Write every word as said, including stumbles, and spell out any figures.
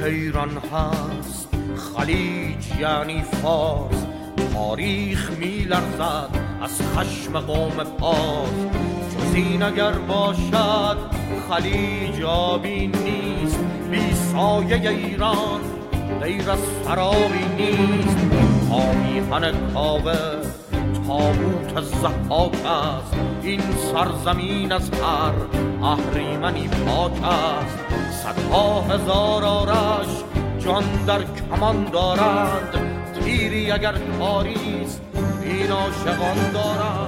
ایران هست خلیج یعنی فارس، تاریخ می لرزد از خشم قوم پارس. جز این اگر باشد خلیج آبی نیست، بی سایه ایران غیر از سرابی نیست. آمیهن کاوه تابوت ضحاک است، این سرزمین از هر اهریمنی پاک است. صدها هزار آرش جان در کمان دارند، تیری اگر کاریست این عاشقان دارند.